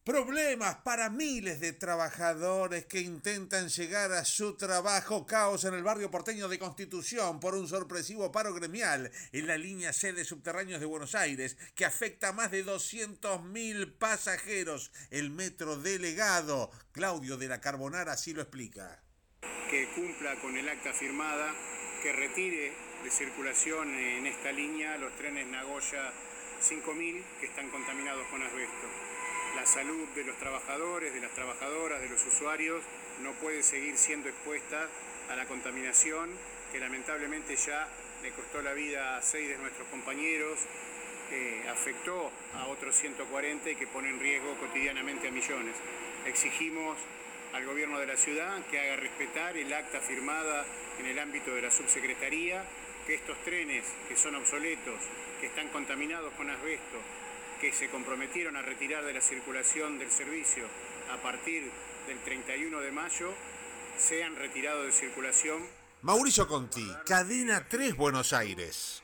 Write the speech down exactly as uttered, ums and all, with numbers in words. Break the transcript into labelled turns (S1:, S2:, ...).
S1: Problemas para miles de trabajadores que intentan llegar a su trabajo. Caos en el barrio porteño de Constitución por un sorpresivo paro gremial en la línea C de subterráneos de Buenos Aires que afecta a más de doscientos mil pasajeros. El metro delegado Claudio de la Carbonara así lo explica.
S2: Que cumpla con el acta firmada, que retire de circulación en esta línea los trenes Nagoya cinco mil que están contaminados con asbesto. La salud de los trabajadores, de las trabajadoras, de los usuarios no puede seguir siendo expuesta a la contaminación que lamentablemente ya le costó la vida a seis de nuestros compañeros, eh, afectó a otros ciento cuarenta y que pone en riesgo cotidianamente a millones. Exigimos al gobierno de la ciudad que haga respetar el acta firmada en el ámbito de la subsecretaría, que estos trenes que son obsoletos, que están contaminados con asbesto, que se comprometieron a retirar de la circulación del servicio a partir del treinta y uno de mayo, sean retirados de circulación.
S1: Mauricio Conti, Cadena tres Buenos Aires.